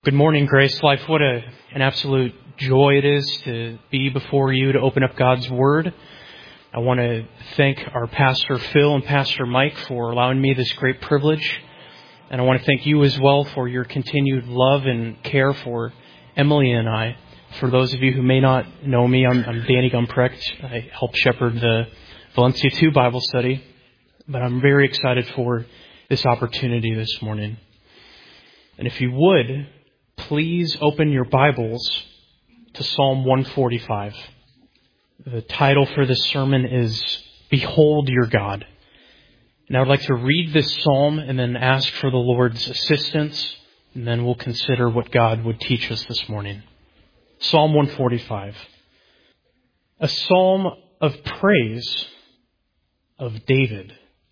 Good morning, Grace Life. What an absolute joy it is to be before you to open up God's Word. I want to thank our Pastor Phil and Pastor Mike for allowing me this great privilege. And I want to thank you as well for your continued love and care for Emily and I. For those of you who may not know me, I'm Danny Gumprecht. I help shepherd the Valencia 2 Bible study. But I'm very excited for this opportunity this morning. And if you would, please open your Bibles to Psalm 145. The title for this sermon is Behold Your God. And I would like to read this psalm and then ask for the Lord's assistance, and then we'll consider what God would teach us this morning. Psalm 145. A psalm of praise of David.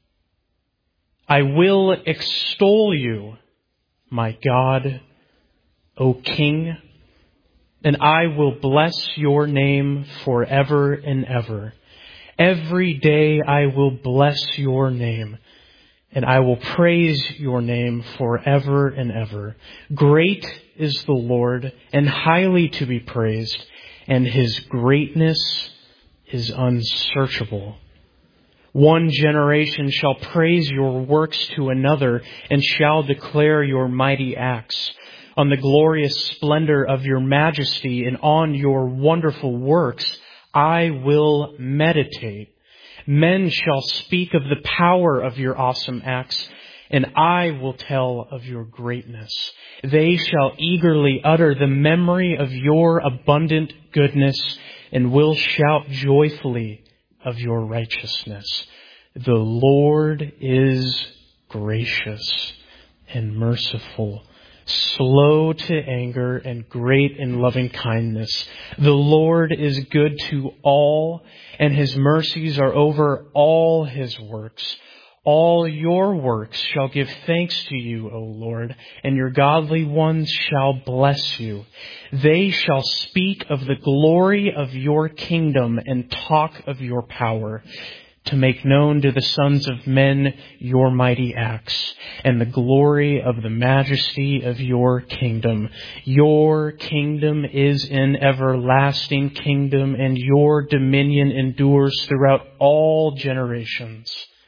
I will extol you, my God, O King, and I will bless your name forever and ever. Every day I will bless your name, and I will praise your name forever and ever. Great is the Lord, and highly to be praised, and his greatness is unsearchable. One generation shall praise your works to another, and shall declare your mighty acts. On the glorious splendor of your majesty and on your wonderful works, I will meditate. Men shall speak of the power of your awesome acts, and I will tell of your greatness. They shall eagerly utter the memory of your abundant goodness, and will shout joyfully of your righteousness. The Lord is gracious and merciful, slow to anger and great in loving kindness. The Lord is good to all, and his mercies are over all his works. All your works shall give thanks to you, O Lord, and your godly ones shall bless you. They shall speak of the glory of your kingdom and talk of your power, to make known to the sons of men your mighty acts and the glory of the majesty of your kingdom. Your kingdom is an everlasting kingdom, and your dominion endures throughout all generations.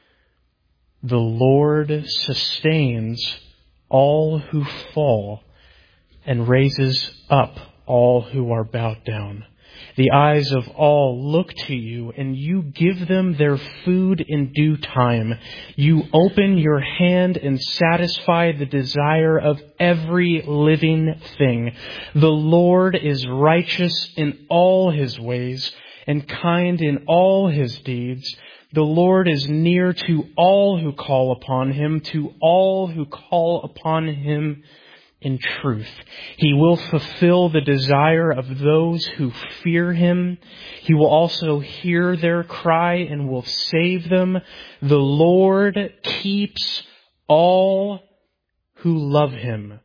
The Lord sustains all who fall and raises up all who are bowed down. The eyes of all look to you, and you give them their food in due time. You open your hand and satisfy the desire of every living thing. The Lord is righteous in all his ways and kind in all his deeds. The Lord is near to all who call upon him, to all who call upon him in truth. He will fulfill the desire of those who fear him. He will also hear their cry and will save them. The Lord keeps all who love him,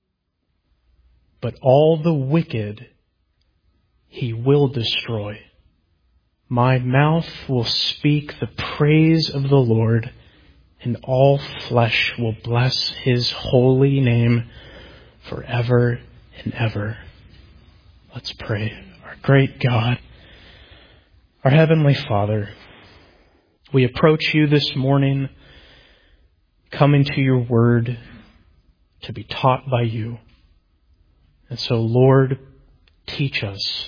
but all the wicked he will destroy. My mouth will speak the praise of the Lord, and all flesh will bless his holy name forever and ever. Let's pray. Our great God, our Heavenly Father, we approach you this morning, coming to your word to be taught by you. And so, Lord, teach us,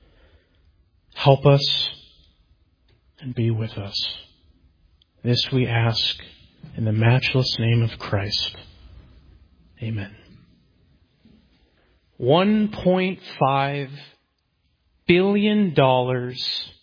help us, and be with us. This we ask in the matchless name of Christ. Amen. $1.5 billion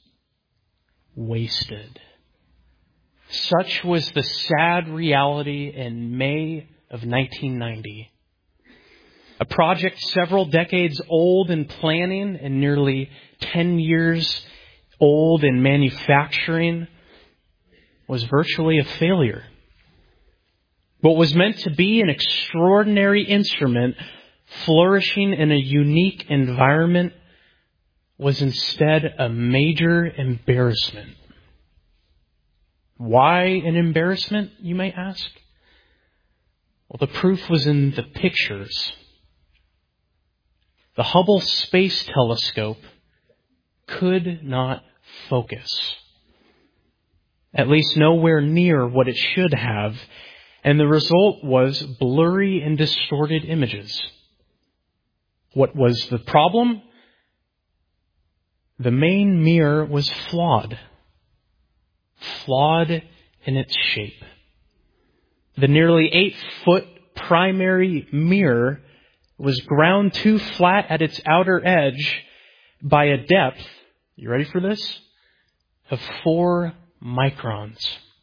wasted. Such was the sad reality in May of 1990. A project several decades old in planning and nearly 10 years old in manufacturing was virtually a failure. What was meant to be an extraordinary instrument flourishing in a unique environment was instead a major embarrassment. Why an embarrassment, you may ask? Well, the proof was in the pictures. The Hubble Space Telescope could not focus. At least nowhere near what it should have. And the result was blurry and distorted images. What was the problem? The main mirror was flawed. Flawed in its shape. The nearly 8-foot primary mirror was ground too flat at its outer edge by a depth, you ready for this? Of 4 microns.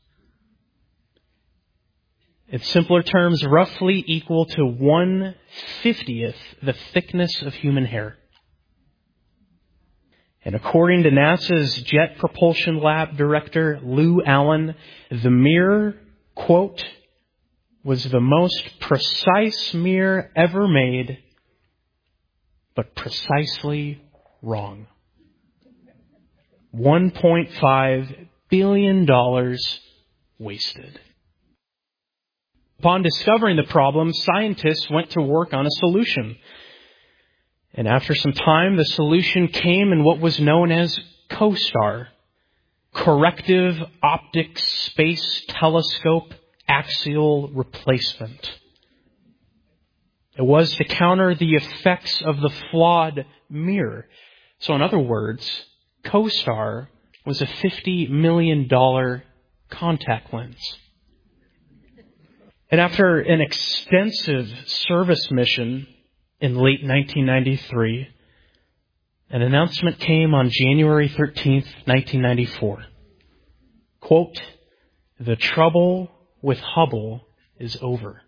In simpler terms, roughly equal to 1/50th the thickness of human hair. And according to NASA's Jet Propulsion Lab director, Lou Allen, the mirror, quote, was the most precise mirror ever made, but precisely wrong. $1.5 billion wasted. Upon discovering the problem, scientists went to work on a solution. And after some time, the solution came in what was known as COSTAR, Corrective Optic Space Telescope Axial Replacement. It was to counter the effects of the flawed mirror. So in other words, COSTAR was a $50 million contact lens. And after an extensive service mission in late 1993, an announcement came on January 13th, 1994. Quote, "The trouble with Hubble is over."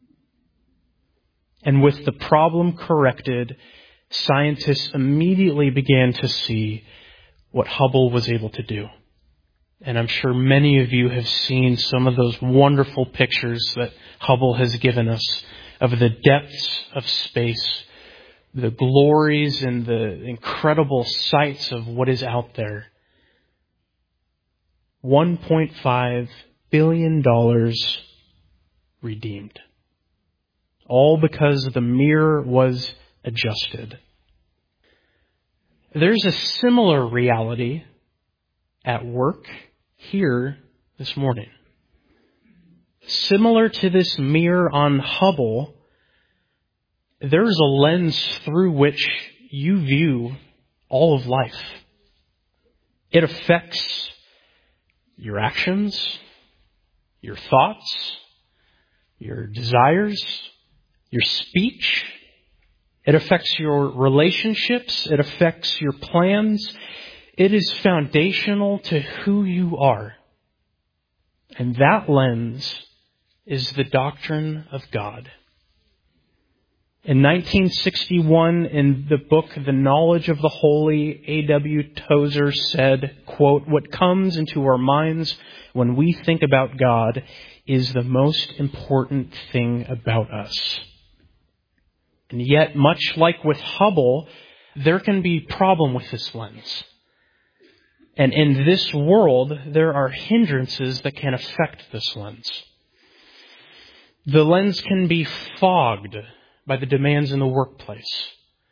And with the problem corrected, scientists immediately began to see what Hubble was able to do. And I'm sure many of you have seen some of those wonderful pictures that Hubble has given us of the depths of space, the glories and the incredible sights of what is out there. $1.5 billion redeemed. All because the mirror was adjusted. There's a similar reality at work here this morning. Similar to this mirror on Hubble, there's a lens through which you view all of life. It affects your actions, your thoughts, your desires, your speech. It affects your relationships. It affects your plans. It is foundational to who you are. And that lens is the doctrine of God. In 1961, in the book The Knowledge of the Holy, A.W. Tozer said, quote, "What comes into our minds when we think about God is the most important thing about us." And yet, much like with Hubble, there can be a problem with this lens. And in this world, there are hindrances that can affect this lens. The lens can be fogged by the demands in the workplace,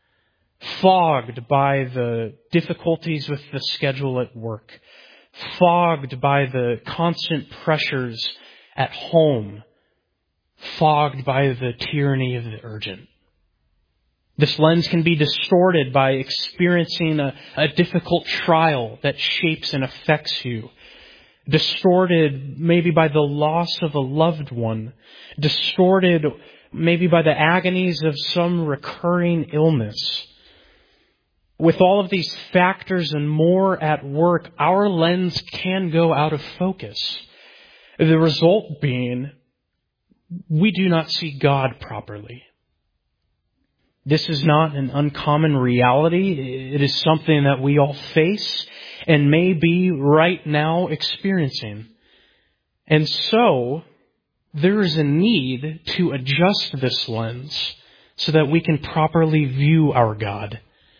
fogged by the difficulties with the schedule at work, fogged by the constant pressures at home, fogged by the tyranny of the urgent. This lens can be distorted by experiencing a difficult trial that shapes and affects you. Distorted maybe by the loss of a loved one. Distorted maybe by the agonies of some recurring illness. With all of these factors and more at work, our lens can go out of focus. The result being, we do not see God properly. This is not an uncommon reality. It is something that we all face and may be right now experiencing. And so, there is a need to adjust this lens so that we can properly view our God.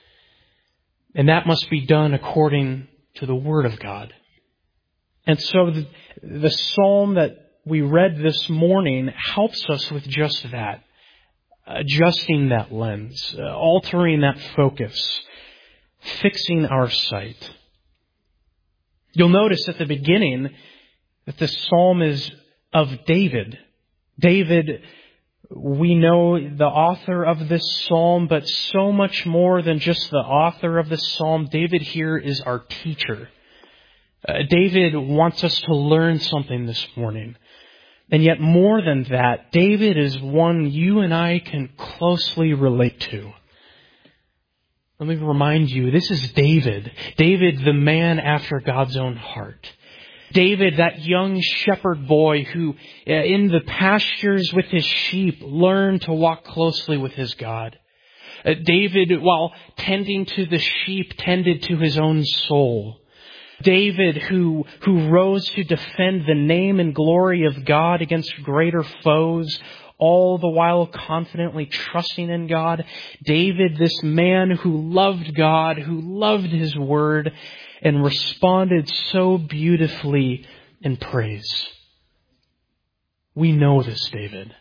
And that must be done according to the Word of God. And so the psalm that we read this morning helps us with just that. adjusting that lens, altering that focus, fixing our sight. You'll notice at the beginning that the psalm is of David. David, we know the author of this psalm, but so much more than just the author of this psalm. David here is our teacher. David wants us to learn something this morning. And yet more than that, David is one you and I can closely relate to. Let me remind you, this is David. David, the man after God's own heart. David, that young shepherd boy who, in the pastures with his sheep, learned to walk closely with his God. David, while tending to the sheep, tended to his own soul. David, who rose to defend the name and glory of God against greater foes, all the while confidently trusting in God. David, this man who loved God, who loved His Word, and responded so beautifully in praise. We know this David.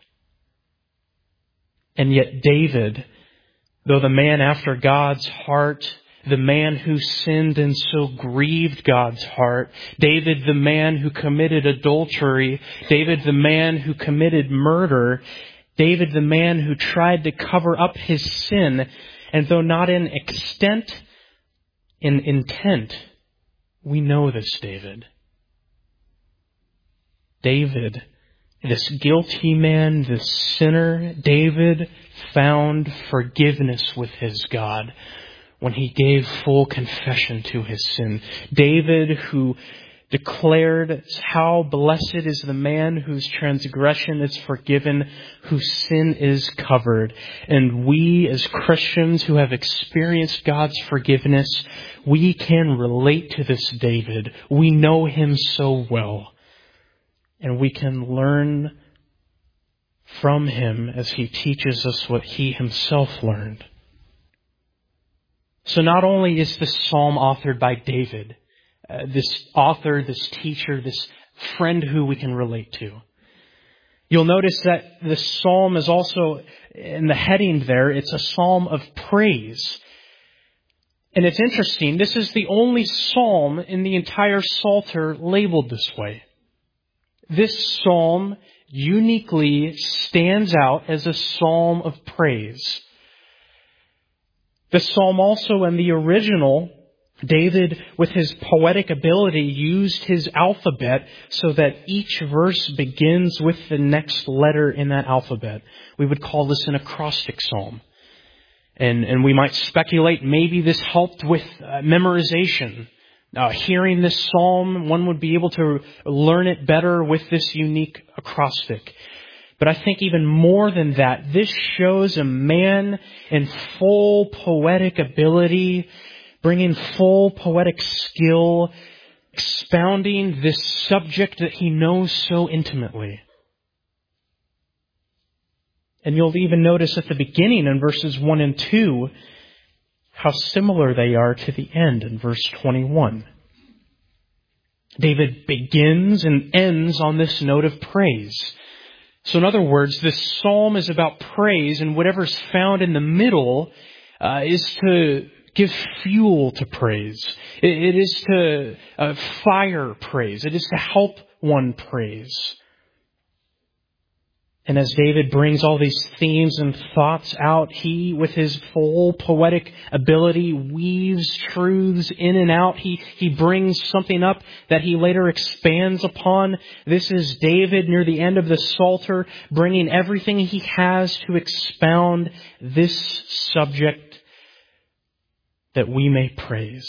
And yet David, though the man after God's heart, the man who sinned and so grieved God's heart, David, the man who committed adultery, David, the man who committed murder, David, the man who tried to cover up his sin, and though not in extent, in intent, we know this David. David, this guilty man, this sinner, David found forgiveness with his God when he gave full confession to his sin. David, who declared how blessed is the man whose transgression is forgiven, whose sin is covered. And we as Christians who have experienced God's forgiveness, we can relate to this David. We know him so well. And we can learn from him as he teaches us what he himself learned. So not only is this psalm authored by David, this author, this teacher, this friend who we can relate to. You'll notice that this psalm is also, in the heading there, it's a psalm of praise. And it's interesting, this is the only psalm in the entire Psalter labeled this way. This psalm uniquely stands out as a psalm of praise. The psalm also in the original, David, with his poetic ability, used his alphabet so that each verse begins with the next letter in that alphabet. We would call this an acrostic psalm. And we might speculate maybe this helped with memorization. Hearing this psalm, one would be able to learn it better with this unique acrostic. But I think even more than that, this shows a man in full poetic ability, bringing full poetic skill, expounding this subject that he knows so intimately. And you'll even notice at the beginning in verses 1 and 2 how similar they are to the end in verse 21. David begins and ends on this note of praise. So in other words, this psalm is about praise, and whatever's found in the middle is to give fuel to praise. It is to fire praise. It is to help one praise. And as David brings all these themes and thoughts out, he, with his full poetic ability, weaves truths in and out. He brings something up that he later expands upon. This is David near the end of the Psalter, bringing everything he has to expound this subject that we may praise.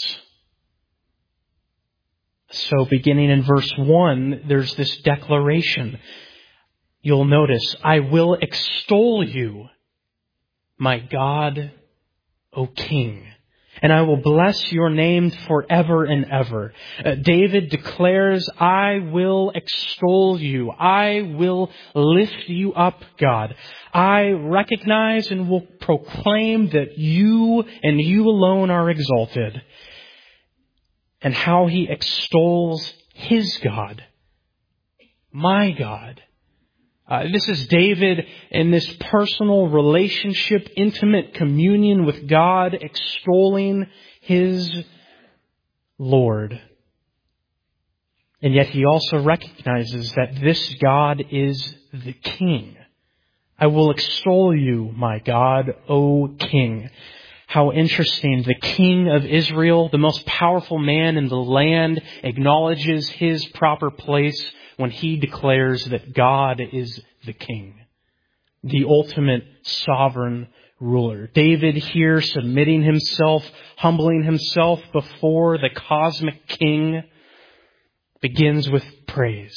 So beginning in verse 1, there's this declaration. You'll notice, I will extol you, my God, O King, and I will bless your name forever and ever. David declares, I will extol you. I will lift you up, God. I recognize and will proclaim that you and you alone are exalted. And how he extols his God, my God. This is David in this personal relationship, intimate communion with God, extolling his Lord. And yet he also recognizes that this God is the King. I will extol you, my God, O King. How interesting. The King of Israel, the most powerful man in the land, acknowledges his proper place when he declares that God is the King, the ultimate sovereign ruler. David here submitting himself, humbling himself before the cosmic King, begins with praise.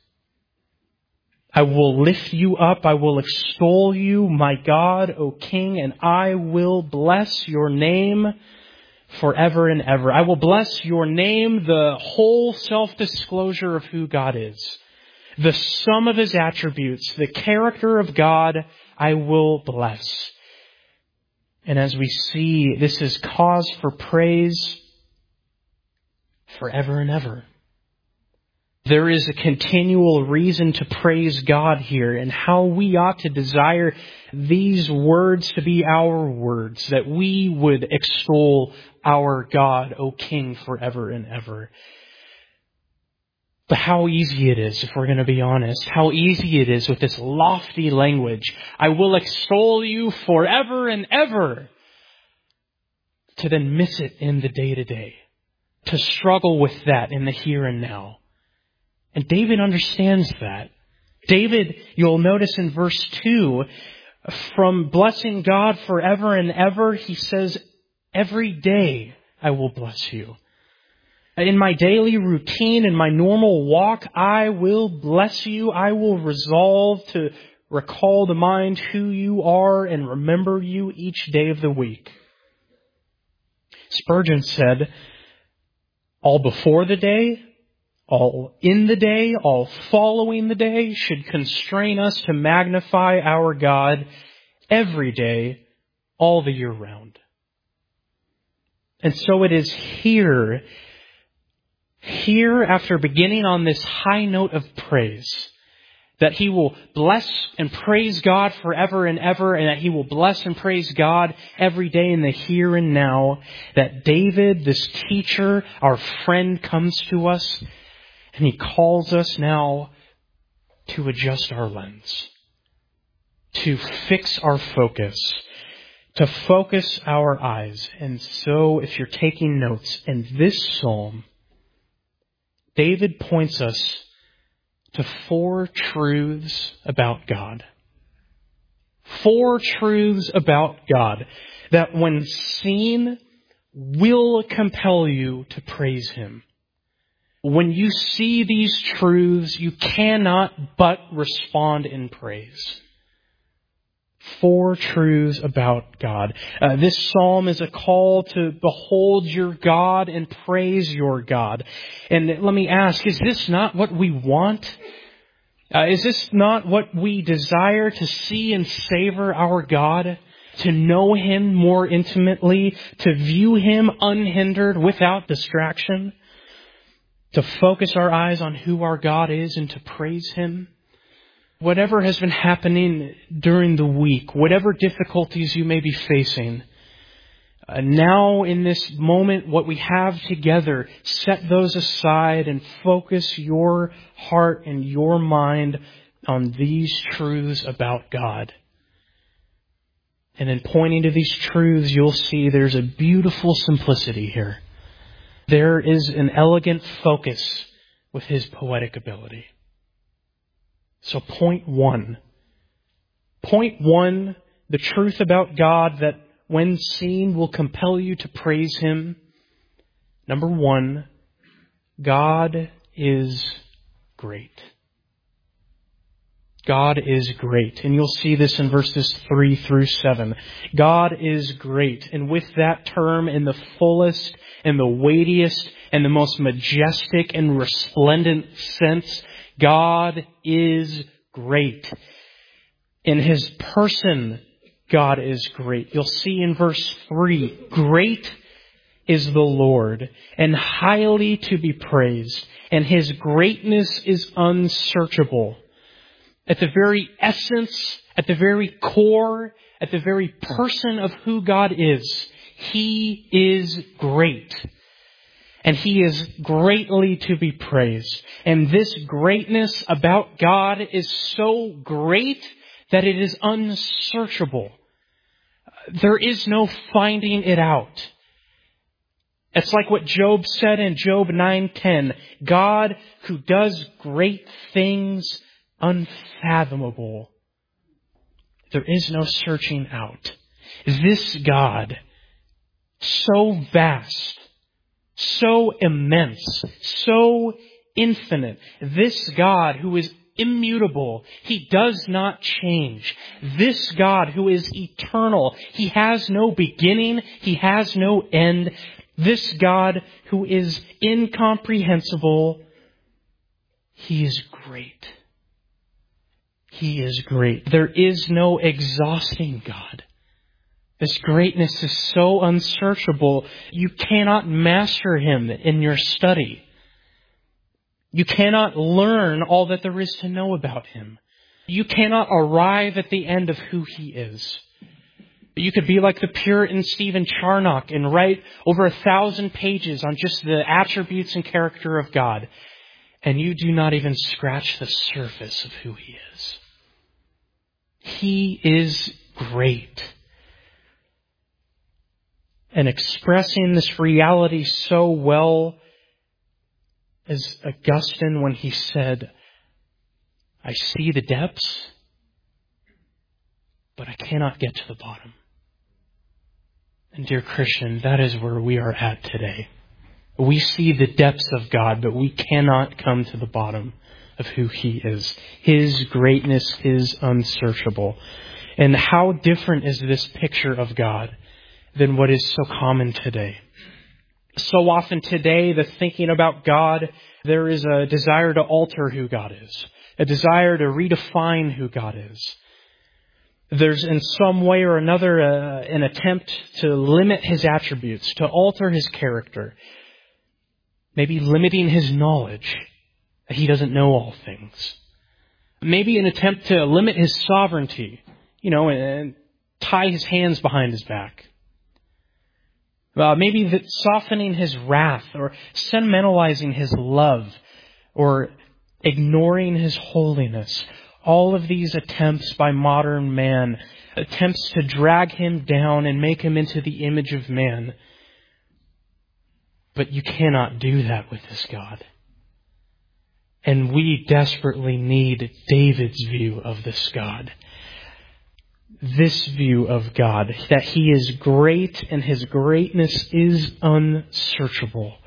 I will lift you up. I will extol you, my God, O King, and I will bless your name forever and ever. I will bless your name, the whole self-disclosure of who God is, the sum of his attributes, the character of God, I will bless. And as we see, this is cause for praise forever and ever. There is a continual reason to praise God here, and how we ought to desire these words to be our words, that we would extol our God, O King, forever and ever. But how easy it is, if we're going to be honest, how easy it is with this lofty language, I will extol you forever and ever, to then miss it in the day-to-day, to struggle with that in the here and now. And David understands that. David, you'll notice in verse 2, from blessing God forever and ever, he says, every day I will bless you. In my daily routine, in my normal walk, I will bless you. I will resolve to recall to mind who you are and remember you each day of the week. Spurgeon said, all before the day, all in the day, all following the day should constrain us to magnify our God every day, all the year round. And so it is here after beginning on this high note of praise, that he will bless and praise God forever and ever, and that he will bless and praise God every day in the here and now, that David, this teacher, our friend, comes to us. And he calls us now to adjust our lens, to fix our focus, to focus our eyes. And so, if you're taking notes, in this psalm, David points us to 4 truths about God. 4 truths about God that when seen will compel you to praise him. When you see these truths, you cannot but respond in praise. 4 truths about God. This psalm is a call to behold your God and praise your God. And let me ask, is this not what we want? Is this not what we desire, to see and savor our God? To know him more intimately? To view him unhindered, without distraction? To focus our eyes on who our God is and to praise him? Whatever has been happening during the week, whatever difficulties you may be facing, now in this moment, what we have together, set those aside and focus your heart and your mind on these truths about God. And in pointing to these truths, you'll see there's a beautiful simplicity here. There is an elegant focus with his poetic ability. So point 1. Point 1, the truth about God that when seen will compel you to praise him. Number 1, God is great. God is great. And you'll see this in verses 3 through 7. God is great. And with that term in the fullest and the weightiest and the most majestic and resplendent sense, God is great. In his person, God is great. You'll see in verse 3, great is the Lord and highly to be praised, and his greatness is unsearchable. at the very essence, at the very core, at the very person of who God is. He is great. And He is greatly to be praised. And this greatness about God is so great that it is unsearchable. There is no finding it out. It's like what Job said in Job 9:10. God who does great things unfathomable. There is no searching out. This God, so vast, so immense, so infinite. This God who is immutable. He does not change. This God who is eternal. He has no beginning. He has no end. This God who is incomprehensible. He is great. He is great. There is no exhausting God. This greatness is so unsearchable, you cannot master Him in your study. You cannot learn all that there is to know about Him. You cannot arrive at the end of who He is. You could be like the Puritan Stephen Charnock and write over 1,000 pages on just the attributes and character of God, and you do not even scratch the surface of who He is. He is great. And expressing this reality so well as Augustine when he said, I see the depths, but I cannot get to the bottom. And dear Christian, that is where we are at today. We see the depths of God, but we cannot come to the bottom of who He is. His greatness is unsearchable. And how different is this picture of God than what is so common today? So often today, the thinking about God, there is a desire to alter who God is, a desire to redefine who God is. There's in some way or another an attempt to limit His attributes, to alter His character, maybe limiting His knowledge, that He doesn't know all things. Maybe an attempt to limit His sovereignty, and tie His hands behind His back. Maybe that softening His wrath or sentimentalizing His love or ignoring His holiness. All of these attempts by modern man, attempts to drag Him down and make Him into the image of man. But you cannot do that with this God. And we desperately need David's view of this God. This view of God, that He is great and His greatness is unsearchable.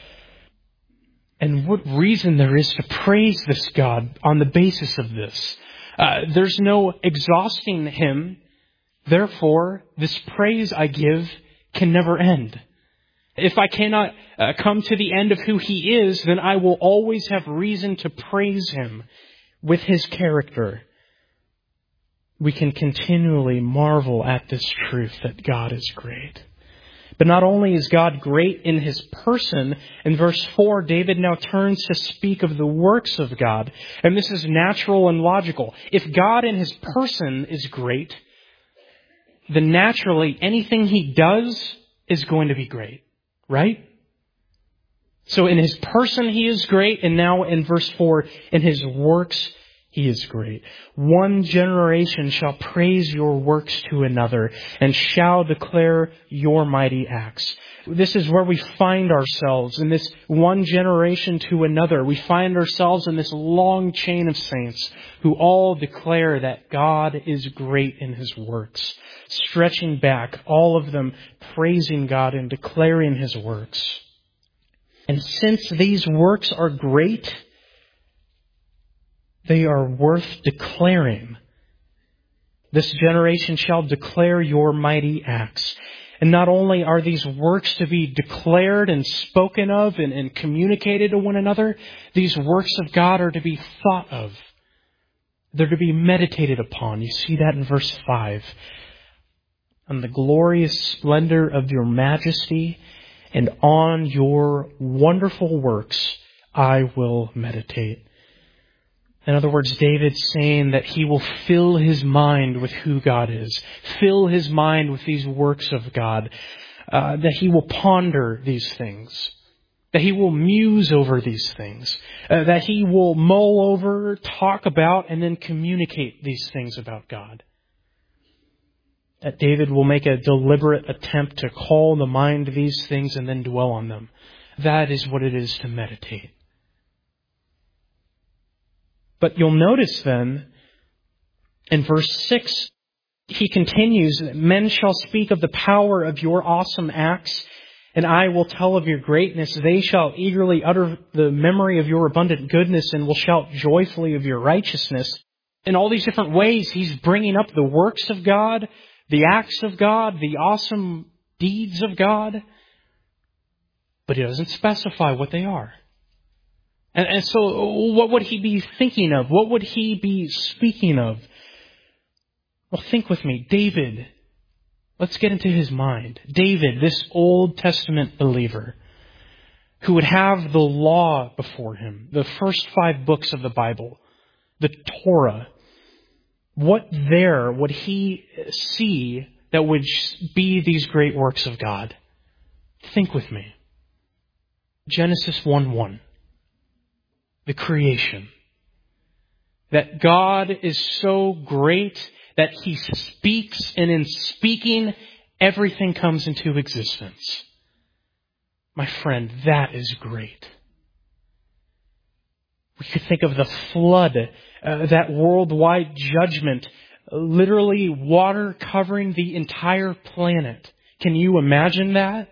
And what reason there is to praise this God on the basis of this. There's no exhausting Him. Therefore, this praise I give can never end. If I cannot come to the end of who He is, then I will always have reason to praise Him with His character. We can continually marvel at this truth that God is great. But not only is God great in His person, in verse 4, David now turns to speak of the works of God. And this is natural and logical. If God in His person is great, then naturally anything He does is going to be great. Right? So in His person He is great, and now in verse 4, in His works He is great. One generation shall praise your works to another and shall declare your mighty acts. This is where we find ourselves in this one generation to another. We find ourselves in this long chain of saints who all declare that God is great in His works. Stretching back, all of them praising God and declaring His works. And since these works are great, they are worth declaring. This generation shall declare your mighty acts. And not only are these works to be declared and spoken of and communicated to one another, these works of God are to be thought of. They're to be meditated upon. You see that in verse 5. On the glorious splendor of your majesty and on your wonderful works I will meditate. In other words, David's saying that he will fill his mind with who God is, fill his mind with these works of God, that he will ponder these things, that he will muse over these things, that he will mull over, talk about, and then communicate these things about God. That David will make a deliberate attempt to call to mind these things and then dwell on them. That is what it is to meditate. But you'll notice then, in verse 6, he continues, men shall speak of the power of your awesome acts, and I will tell of your greatness. They shall eagerly utter the memory of your abundant goodness and will shout joyfully of your righteousness. In all these different ways, he's bringing up the works of God, the acts of God, the awesome deeds of God, but he doesn't specify what they are. And so what would he be thinking of? What would he be speaking of? Well, think with me. David. Let's get into his mind. David, this Old Testament believer, who would have the law before him, the first 5 books of the Bible, the Torah. What there would he see that would be these great works of God? Think with me. Genesis 1:1. The creation. That God is so great that he speaks, and in speaking, everything comes into existence. My friend, that is great. We could think of the flood, that worldwide judgment, literally water covering the entire planet. Can you imagine that?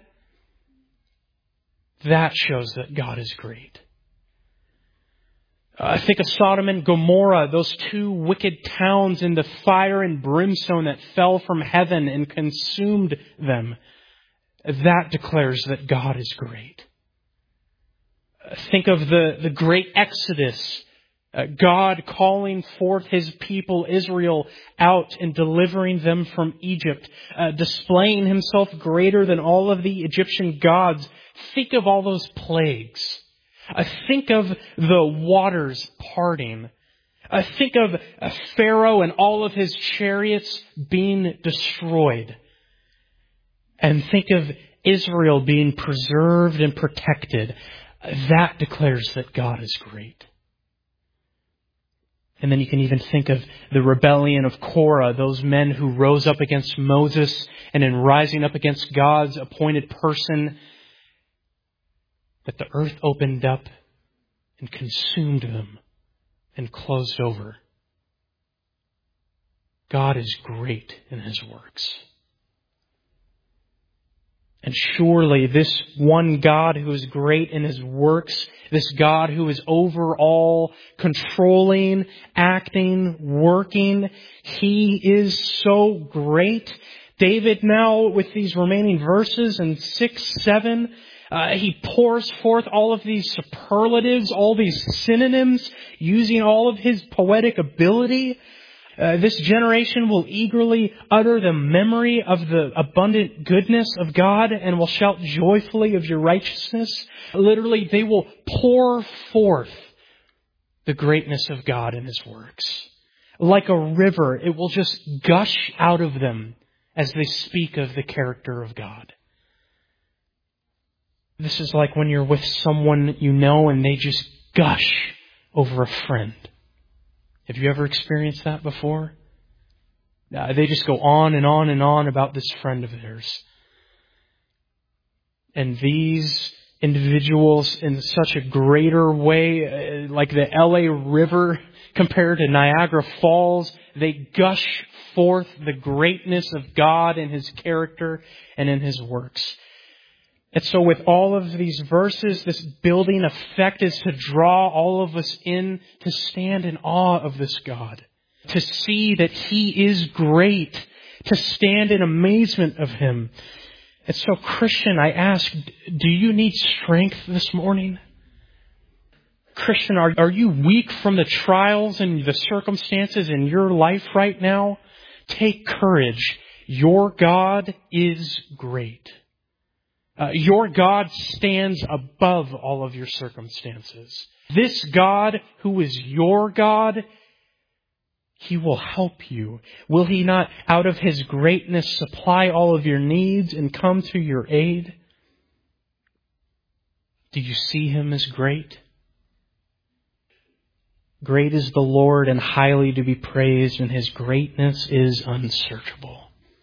That shows that God is great. Think of Sodom and Gomorrah, those 2 wicked towns in the fire and brimstone that fell from heaven and consumed them. That declares that God is great. Think of the great Exodus, God calling forth his people Israel out and delivering them from Egypt, displaying himself greater than all of the Egyptian gods. Think of all those plagues. Think of the waters parting. Think of Pharaoh and all of his chariots being destroyed. And think of Israel being preserved and protected. That declares that God is great. And then you can even think of the rebellion of Korah, those men who rose up against Moses, and in rising up against God's appointed person, that the earth opened up and consumed them and closed over. God is great in his works. And surely this one God who is great in his works, this God who is over all, controlling, acting, working, he is so great. David now, with these remaining verses in 6, 7, he pours forth all of these superlatives, all these synonyms, using all of his poetic ability. This generation will eagerly utter the memory of the abundant goodness of God and will shout joyfully of your righteousness. Literally, they will pour forth the greatness of God in his works. Like a river, it will just gush out of them as they speak of the character of God. This is like when you're with someone you know and they just gush over a friend. Have you ever experienced that before? They just go on and on and on about this friend of theirs. And these individuals in such a greater way, like the LA River compared to Niagara Falls, they gush forth the greatness of God in his character and in his works. And so with all of these verses, this building effect is to draw all of us in to stand in awe of this God, to see that he is great, to stand in amazement of him. And so, Christian, I ask, do you need strength this morning? Christian, are you weak from the trials and the circumstances in your life right now? Take courage. Your God is great. Your God stands above all of your circumstances. This God who is your God, He will help you. Will He not, out of His greatness, supply all of your needs and come to your aid? Do you see Him as great? Great is the Lord and highly to be praised, and His greatness is unsearchable.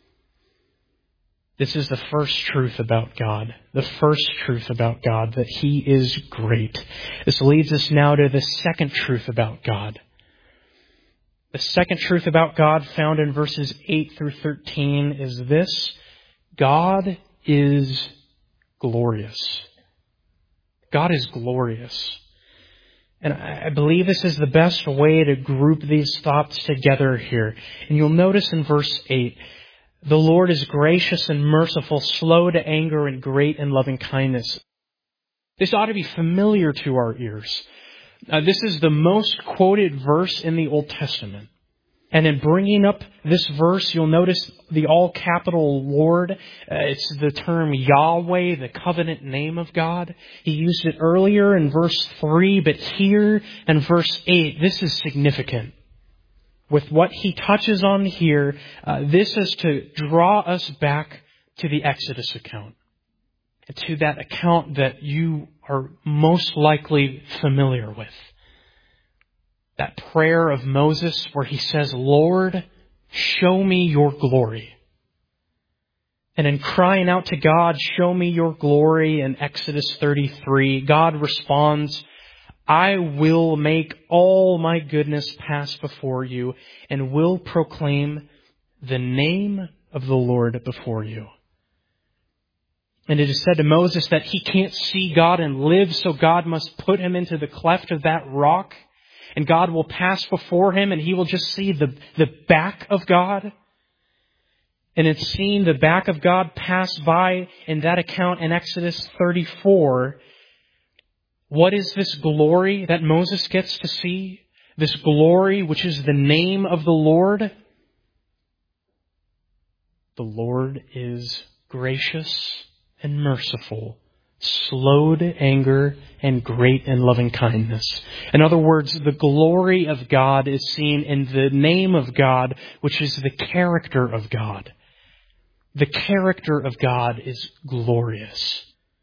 This is the first truth about God. The first truth about God, that He is great. This leads us now to the second truth about God. The second truth about God found in verses 8 through 13 is this: God is glorious. God is glorious. And I believe this is the best way to group these thoughts together here. And you'll notice in verse 8, the Lord is gracious and merciful, slow to anger, and great in loving kindness. This ought to be familiar to our ears. This is the most quoted verse in the Old Testament. And in bringing up this verse, you'll notice the all-capital Lord. It's the term Yahweh, the covenant name of God. He used it earlier in verse 3, but here in verse 8, this is significant. With what he touches on here, this is to draw us back to the Exodus account. To that account that you are most likely familiar with. That prayer of Moses where he says, Lord, show me your glory. And in crying out to God, show me your glory in Exodus 33, God responds, I will make all my goodness pass before you and will proclaim the name of the Lord before you. And it is said to Moses that he can't see God and live, so God must put him into the cleft of that rock. And God will pass before him and he will just see the back of God. And it's seeing the back of God pass by in that account in Exodus 34. What is this glory that Moses gets to see? This glory which is the name of the Lord? The Lord is gracious and merciful, slow to anger, and great in loving kindness. In other words, the glory of God is seen in the name of God, which is the character of God. The character of God is glorious.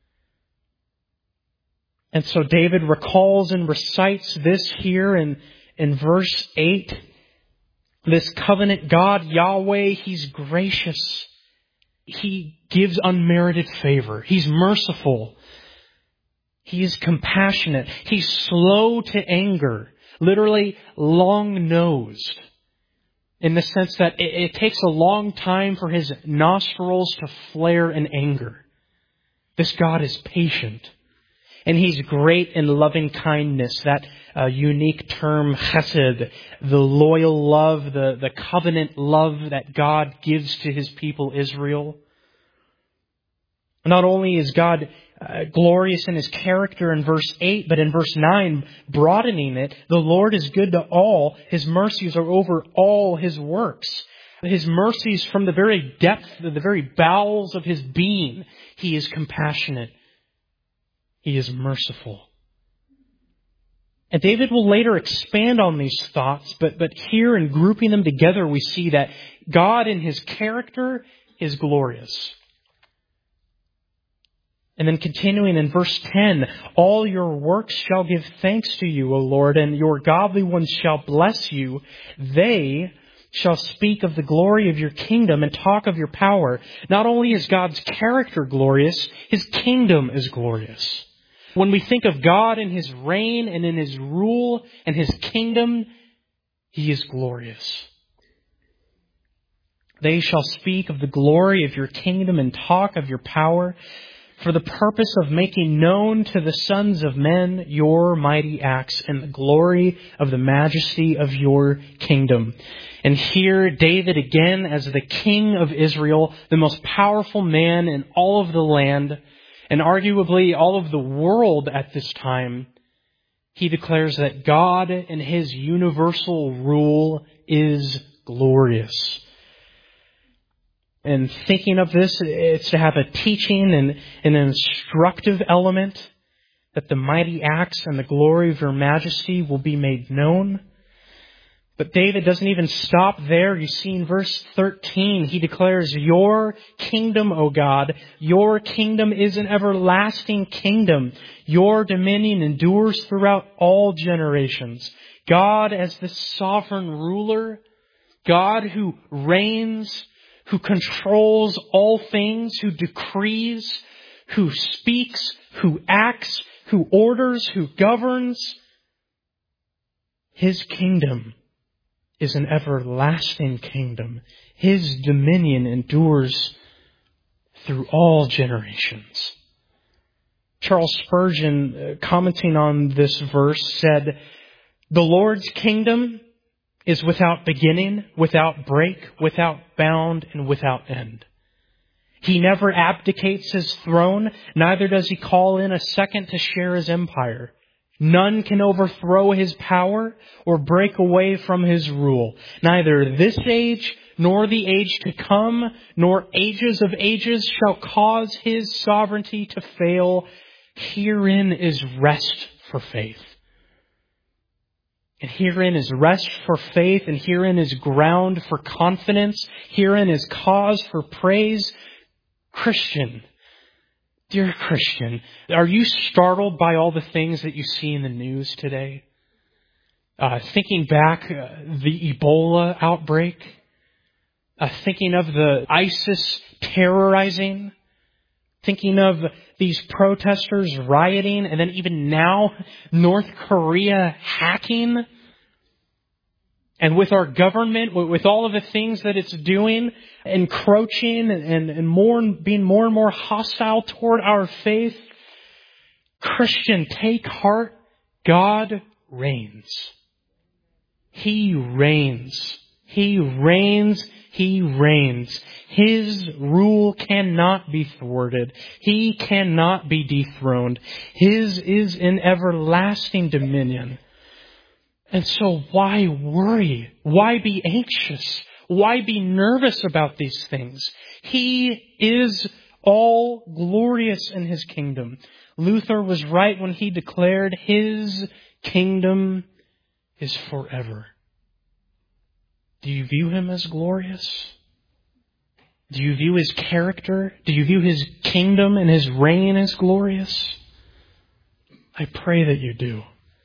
And so David recalls and recites this here in verse 8. This covenant God, Yahweh, He's gracious. He gives unmerited favor. He's merciful. He is compassionate. He's slow to anger. Literally long-nosed. In the sense that it takes a long time for His nostrils to flare in anger. This God is patient. And He's great in loving kindness, that unique term chesed, the loyal love, the covenant love that God gives to His people Israel. Not only is God glorious in His character in verse 8, but in verse 9, broadening it, the Lord is good to all. His mercies are over all His works. His mercies from the very depth, the very bowels of His being, He is compassionate. He is merciful. And David will later expand on these thoughts, but here in grouping them together, we see that God in His character is glorious. And then continuing in verse 10, all your works shall give thanks to you, O Lord, and your godly ones shall bless you. They shall speak of the glory of your kingdom and talk of your power. Not only is God's character glorious, His kingdom is glorious. When we think of God in His reign and in His rule and His kingdom, He is glorious. They shall speak of the glory of your kingdom and talk of your power for the purpose of making known to the sons of men your mighty acts and the glory of the majesty of your kingdom. And here David again as the king of Israel, the most powerful man in all of the land, and arguably all of the world at this time, he declares that God in His universal rule is glorious. And thinking of this, it's to have a teaching and an instructive element, that the mighty acts and the glory of your majesty will be made known. But David doesn't even stop there. You see in verse 13, he declares, your kingdom, O God, your kingdom is an everlasting kingdom. Your dominion endures throughout all generations. God as the sovereign ruler, God who reigns, who controls all things, who decrees, who speaks, who acts, who orders, who governs. His kingdom is an everlasting kingdom. His dominion endures through all generations. Charles Spurgeon, commenting on this verse, said, the Lord's kingdom is without beginning, without break, without bound, and without end. He never abdicates his throne, neither does he call in a second to share his empire. None can overthrow his power or break away from his rule. Neither this age, nor the age to come, nor ages of ages shall cause his sovereignty to fail. Herein is rest for faith. And herein is rest for faith, and herein is ground for confidence. Herein is cause for praise. Christian, dear Christian, are you startled by all the things that you see in the news today? Thinking back, the Ebola outbreak, thinking of the ISIS terrorizing, thinking of these protesters rioting, and then even now, North Korea hacking. And with our government, with all of the things that it's doing, encroaching and being more and more hostile toward our faith, Christian, take heart. God reigns. He reigns. He reigns. He reigns. His rule cannot be thwarted. He cannot be dethroned. His is an everlasting dominion. And so why worry? Why be anxious? Why be nervous about these things? He is all glorious in His kingdom. Luther was right when he declared His kingdom is forever. Do you view Him as glorious? Do you view His character? Do you view His kingdom and His reign as glorious? I pray that you do.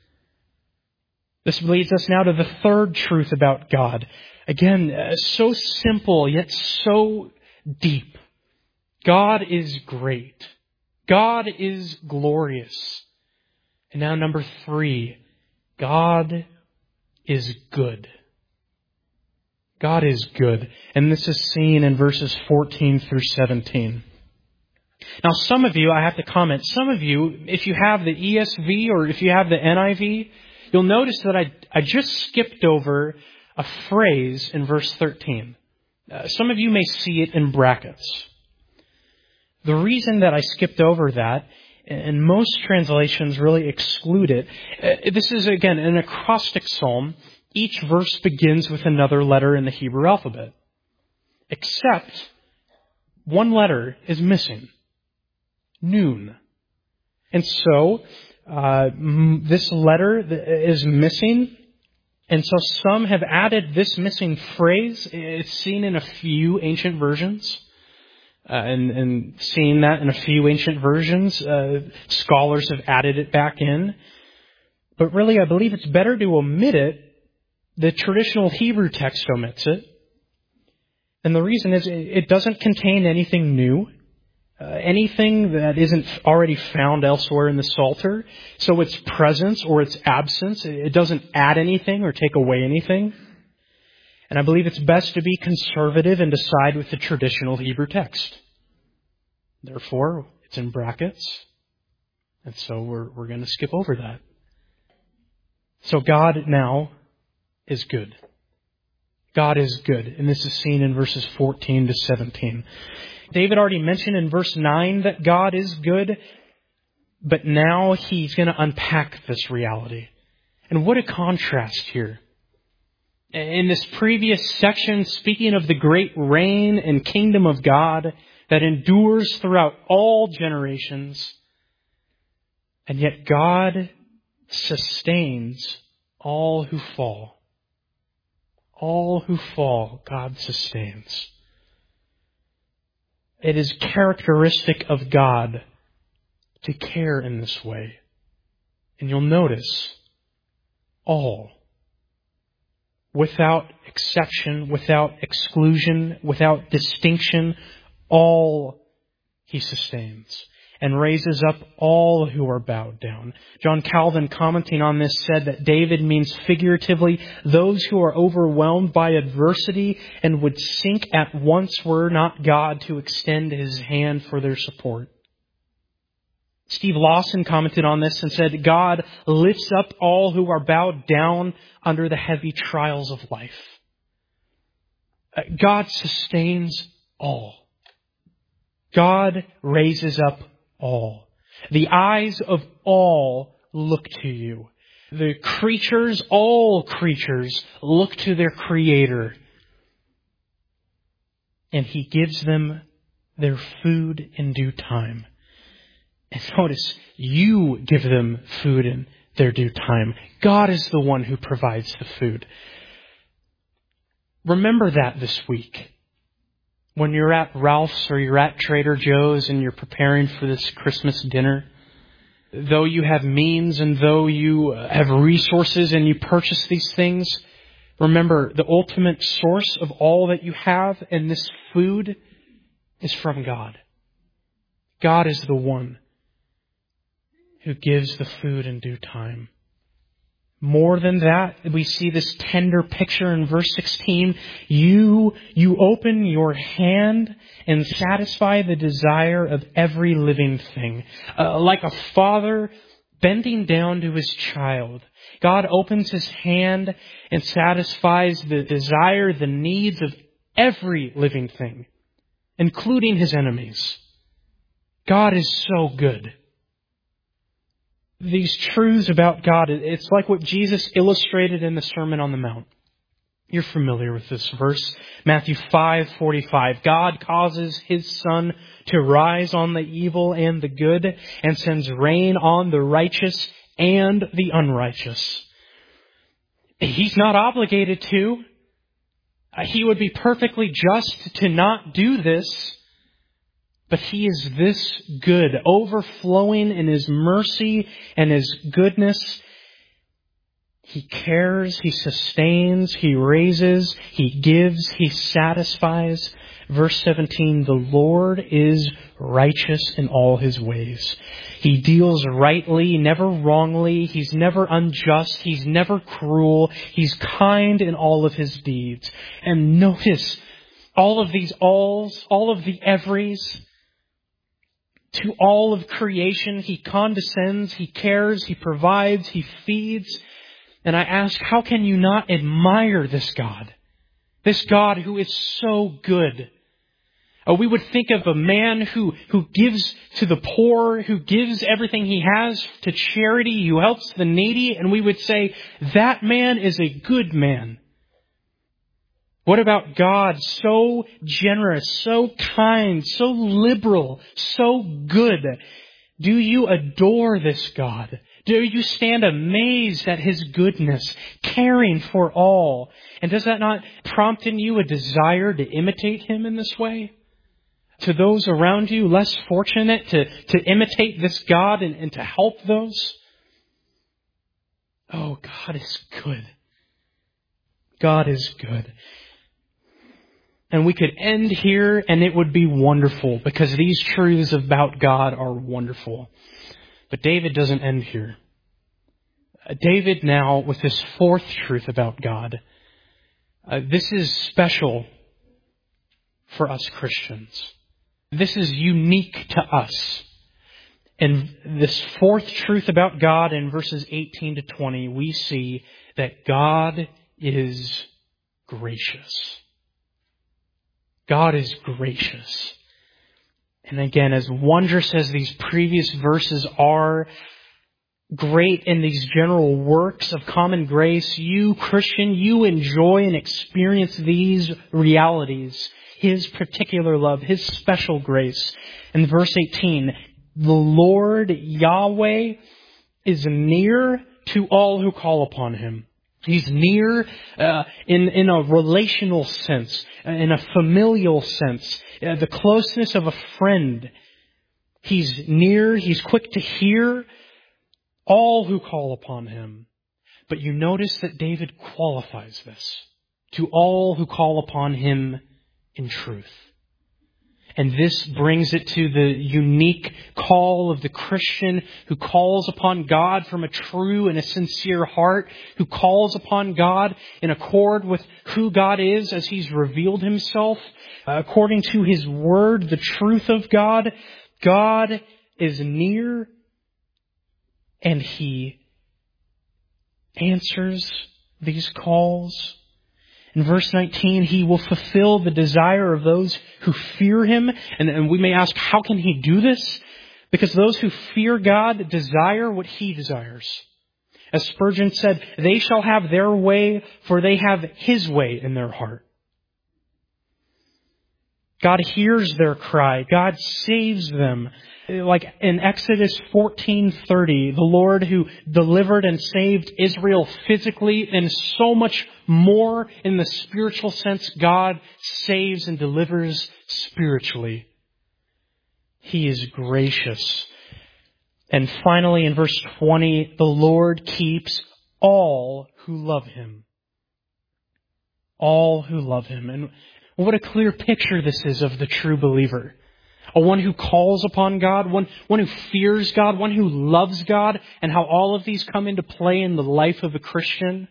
This leads us now to the third truth about God. Again, so simple, yet so deep. God is great. God is glorious. And now number 3, God is good. God is good. And this is seen in verses 14 through 17. Now some of you, I have to comment, some of you, if you have the ESV or if you have the NIV, you'll notice that I just skipped over a phrase in verse 13. Some of you may see it in brackets. The reason that I skipped over that, and most translations really exclude it, this is, again, an acrostic psalm. Each verse begins with another letter in the Hebrew alphabet. Except one letter is missing. Nun. And so, this letter is missing, and so some have added this missing phrase. It's seen in a few ancient versions, and seeing that in a few ancient versions, scholars have added it back in. But really, I believe it's better to omit it. The traditional Hebrew text omits it, and the reason is it doesn't contain anything new. Anything that isn't already found elsewhere in the Psalter. So its presence or its absence, it doesn't add anything or take away anything. And I believe it's best to be conservative and decide with the traditional Hebrew text. Therefore, it's in brackets. And so we're going to skip over that. So God now is good. God is good. And this is seen in verses 14 to 17. David already mentioned in verse 9 that God is good, but now he's going to unpack this reality. And what a contrast here. In this previous section, speaking of the great reign and kingdom of God that endures throughout all generations, and yet God sustains all who fall. All who fall, God sustains. It is characteristic of God to care in this way. And you'll notice, all, without exception, without exclusion, without distinction, all He sustains and raises up all who are bowed down. John Calvin, commenting on this, said that David means figuratively those who are overwhelmed by adversity and would sink at once were not God to extend His hand for their support. Steve Lawson commented on this and said, God lifts up all who are bowed down under the heavy trials of life. God sustains all. God raises up all. The eyes of all look to you. The creatures, all creatures, look to their Creator. And He gives them their food in due time. And notice, you give them food in their due time. God is the one who provides the food. Remember that this week. When you're at Ralph's or you're at Trader Joe's and you're preparing for this Christmas dinner, though you have means and though you have resources and you purchase these things, remember the ultimate source of all that you have and this food is from God. God is the one who gives the food in due time. More than that, we see this tender picture in verse 16. You open your hand and satisfy the desire of every living thing. Like a father bending down to his child, God opens His hand and satisfies the desire, the needs of every living thing, including His enemies. God is so good. These truths about God, it's like what Jesus illustrated in the Sermon on the Mount. You're familiar with this verse. Matthew 5:45. God causes His sun to rise on the evil and the good and sends rain on the righteous and the unrighteous. He's not obligated to. He would be perfectly just to not do this. But He is this good, overflowing in His mercy and His goodness. He cares, He sustains, He raises, He gives, He satisfies. Verse 17, the Lord is righteous in all His ways. He deals rightly, never wrongly. He's never unjust. He's never cruel. He's kind in all of His deeds. And notice all of these alls, all of the everys. To all of creation, He condescends, He cares, He provides, He feeds. And I ask, how can you not admire this God? This God who is so good. We would think of a man who gives to the poor, who gives everything he has to charity, who helps the needy, and we would say, that man is a good man. What about God, so generous, so kind, so liberal, so good? Do you adore this God? Do you stand amazed at His goodness, caring for all? And does that not prompt in you a desire to imitate Him in this way? To those around you less fortunate, to imitate this God and to help those? Oh, God is good. God is good. And we could end here and it would be wonderful because these truths about God are wonderful. But David doesn't end here. David now, with this fourth truth about God, this is special for us Christians. This is unique to us. And this fourth truth about God in verses 18 to 20, we see that God is gracious. God is gracious. And again, as wondrous as these previous verses are, great in these general works of common grace, you, Christian, you enjoy and experience these realities. His particular love, His special grace. In verse 18, the Lord Yahweh is near to all who call upon Him. He's near in a relational sense, in a familial sense, the closeness of a friend. He's near, He's quick to hear all who call upon Him. But you notice that David qualifies this. To all who call upon Him in truth. And this brings it to the unique call of the Christian who calls upon God from a true and a sincere heart, who calls upon God in accord with who God is as He's revealed Himself, according to His Word, the truth of God. God is near and He answers these calls. In verse 19, He will fulfill the desire of those who fear Him. And we may ask, how can He do this? Because those who fear God desire what He desires. As Spurgeon said, they shall have their way, for they have His way in their heart. God hears their cry. God saves them. Like in Exodus 14:30, the Lord who delivered and saved Israel physically, and so much more in the spiritual sense, God saves and delivers spiritually. He is gracious. And finally, in verse 20, the Lord keeps all who love Him. All who love Him. And what a clear picture this is of the true believer. One who calls upon God, one who fears God, one who loves God, and how all of these come into play in the life of a Christian.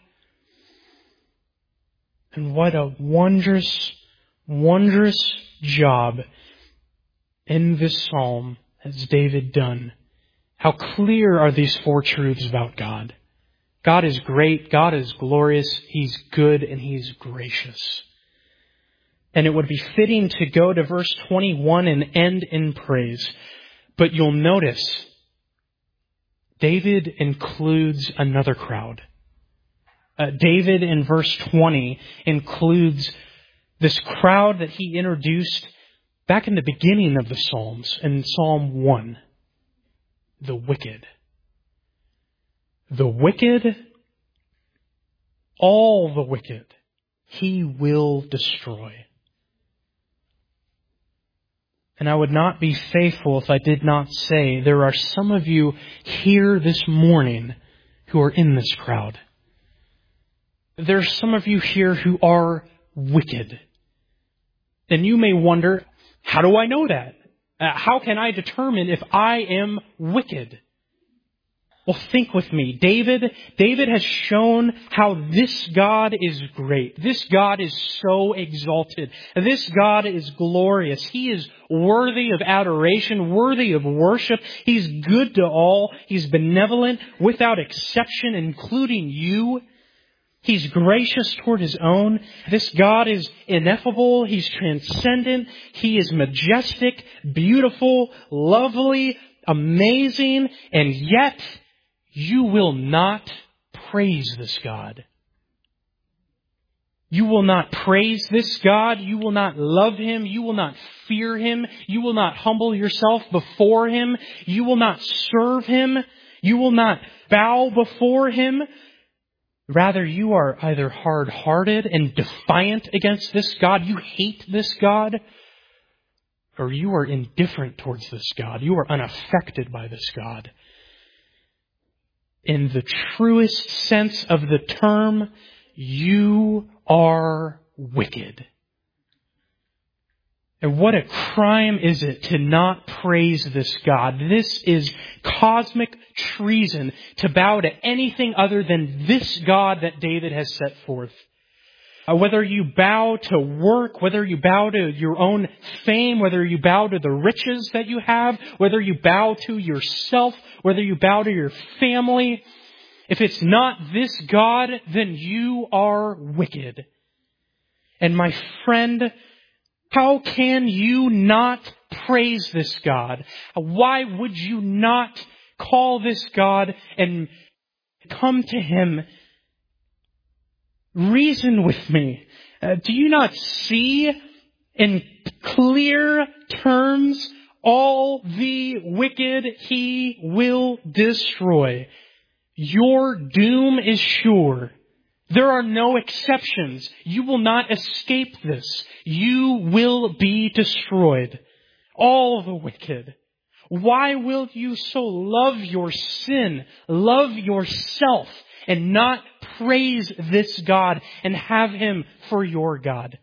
And what a wondrous, wondrous job in this psalm has David done. How clear are these four truths about God. God is great, God is glorious, He's good, and He's gracious. And it would be fitting to go to verse 21 and end in praise. But you'll notice, David includes another crowd. David in verse 20 includes this crowd that he introduced back in the beginning of the Psalms, in Psalm 1. The wicked. The wicked, all the wicked, He will destroy. And I would not be faithful if I did not say there are some of you here this morning who are in this crowd. There are some of you here who are wicked. And you may wonder, how do I know that? How can I determine if I am wicked? Well, think with me. David has shown how this God is great. This God is so exalted. This God is glorious. He is worthy of adoration, worthy of worship. He's good to all. He's benevolent without exception, including you. He's gracious toward His own. This God is ineffable. He's transcendent. He is majestic, beautiful, lovely, amazing, and yet you will not praise this God. You will not praise this God. You will not love Him. You will not fear Him. You will not humble yourself before Him. You will not serve Him. You will not bow before Him. Rather, you are either hard-hearted and defiant against this God. You hate this God. Or you are indifferent towards this God. You are unaffected by this God. In the truest sense of the term, you are wicked. And what a crime is it to not praise this God. This is cosmic treason to bow to anything other than this God that David has set forth. Whether you bow to work, whether you bow to your own fame, whether you bow to the riches that you have, whether you bow to yourself, whether you bow to your family, if it's not this God, then you are wicked. And my friend, how can you not praise this God? Why would you not call this God and come to Him. Reason with me. Do you not see in clear terms all the wicked He will destroy? Your doom is sure. There are no exceptions. You will not escape this. You will be destroyed. All the wicked. Why will you so love your sin, love yourself, and not praise this God and have Him for your God?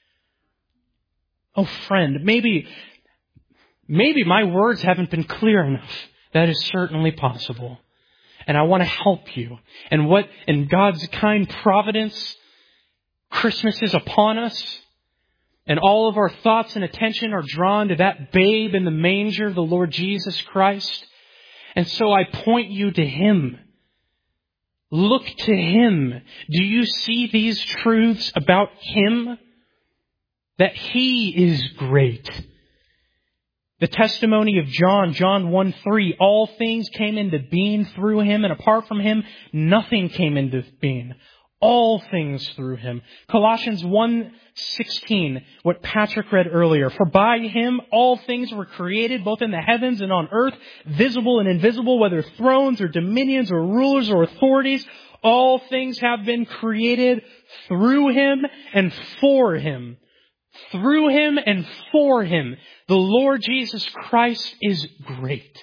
Oh friend, maybe my words haven't been clear enough. That is certainly possible. And I want to help you. And what in God's kind providence, Christmas is upon us. And all of our thoughts and attention are drawn to that babe in the manger, the Lord Jesus Christ. And so I point you to Him. Look to Him. Do you see these truths about Him? That He is great. The testimony of John 1:3, all things came into being through Him, and apart from Him, nothing came into being. All things through Him. Colossians 1:16, what Patrick read earlier. For by Him all things were created, both in the heavens and on earth, visible and invisible, whether thrones or dominions or rulers or authorities. All things have been created through Him and for Him. Through Him and for Him. The Lord Jesus Christ is great.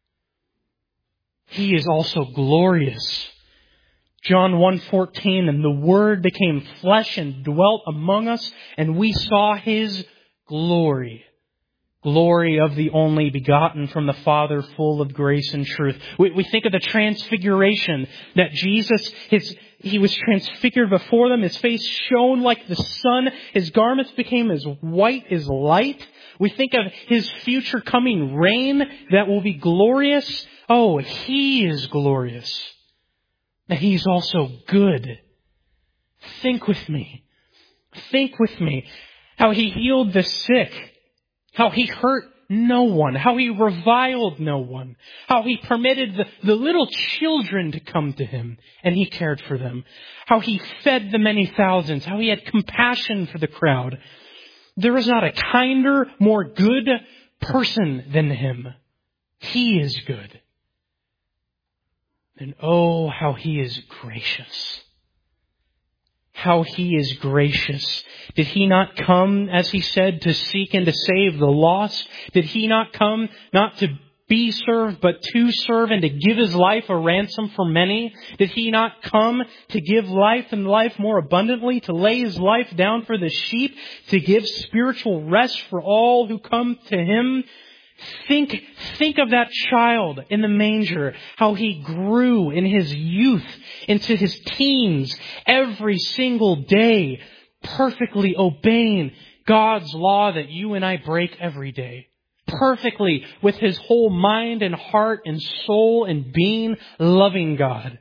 He is also glorious. John 1:14, and the Word became flesh and dwelt among us, and we saw His glory. Glory of the only begotten from the Father, full of grace and truth. We think of the transfiguration, that Jesus, He was transfigured before them. His face shone like the sun. His garments became as white as light. We think of His future coming reign that will be glorious. Oh, He is glorious. And He's also good. Think with me. Think with me how He healed the sick. How He hurt no one. How He reviled no one. How He permitted the little children to come to Him and He cared for them. How He fed the many thousands. How He had compassion for the crowd. There is not a kinder, more good person than Him. He is good. And oh, how He is gracious. How He is gracious. Did He not come, as He said, to seek and to save the lost? Did He not come not to be served, but to serve and to give His life a ransom for many? Did He not come to give life and life more abundantly, to lay His life down for the sheep, to give spiritual rest for all who come to Him? Think of that child in the manger, how he grew in his youth into his teens every single day, perfectly obeying God's law that you and I break every day. Perfectly, with his whole mind and heart and soul and being, loving God.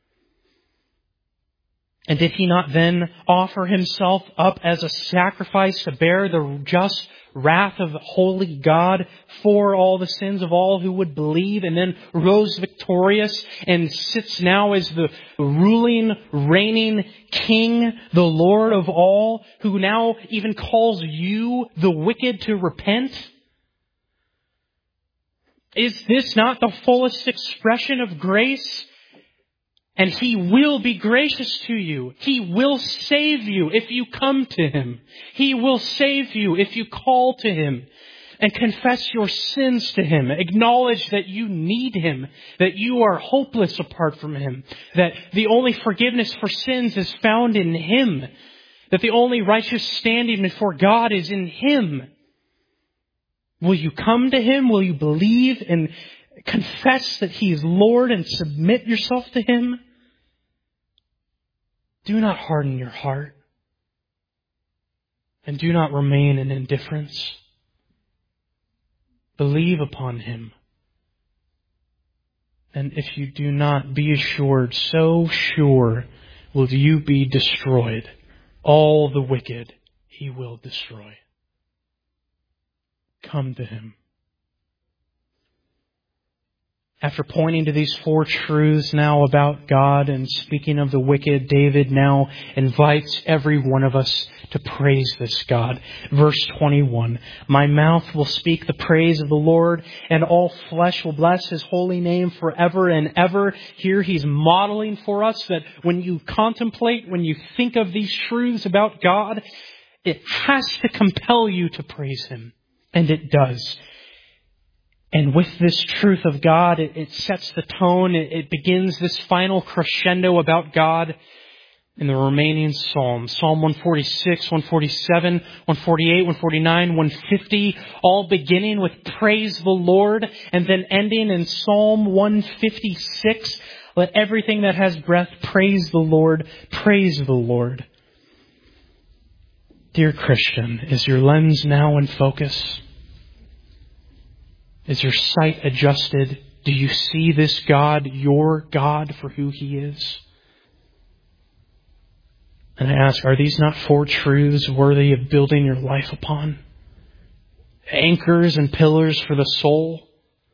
And did He not then offer Himself up as a sacrifice to bear the just wrath of holy God for all the sins of all who would believe, and then rose victorious and sits now as the ruling, reigning King, the Lord of all, who now even calls you, the wicked, to repent? Is this not the fullest expression of grace? And He will be gracious to you. He will save you if you come to Him. He will save you if you call to Him and confess your sins to Him. Acknowledge that you need Him, that you are hopeless apart from Him, that the only forgiveness for sins is found in Him, that the only righteous standing before God is in Him. Will you come to Him? Will you believe and confess that He is Lord and submit yourself to Him? Do not harden your heart. And do not remain in indifference. Believe upon Him. And if you do not, be assured, so sure will you be destroyed. All the wicked He will destroy. Come to Him. After pointing to these 4 truths now about God and speaking of the wicked, David now invites every one of us to praise this God. Verse 21, my mouth will speak the praise of the Lord, and all flesh will bless His holy name forever and ever. Here He's modeling for us that when you contemplate, when you think of these truths about God, it has to compel you to praise Him. And it does. And with this truth of God, it sets the tone. It begins this final crescendo about God in the remaining Psalms. Psalm 146, 147, 148, 149, 150, all beginning with praise the Lord, and then ending in Psalm 156. Let everything that has breath praise the Lord, praise the Lord. Dear Christian, is your lens now in focus? Is your sight adjusted? Do you see this God, your God, for who He is? And I ask, are these not 4 truths worthy of building your life upon? Anchors and pillars for the soul?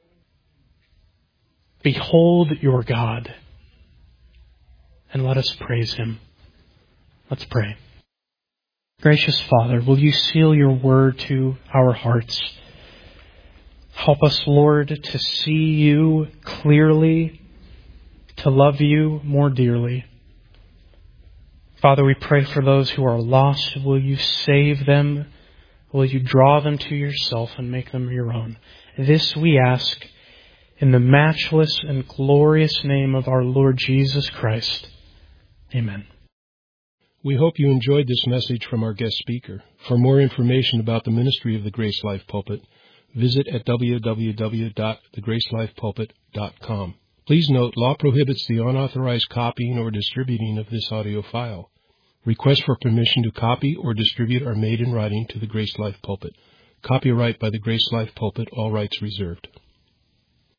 Behold your God, and let us praise Him. Let's pray. Gracious Father, will You seal Your word to our hearts? Help us, Lord, to see You clearly, to love You more dearly. Father, we pray for those who are lost. Will You save them? Will You draw them to Yourself and make them Your own? This we ask in the matchless and glorious name of our Lord Jesus Christ. Amen. We hope you enjoyed this message from our guest speaker. For more information about the ministry of the Grace Life Pulpit, visit at www.thegracelifepulpit.com. Please note, law prohibits the unauthorized copying or distributing of this audio file. Requests for permission to copy or distribute are made in writing to the Grace Life Pulpit. Copyright by the Grace Life Pulpit, all rights reserved.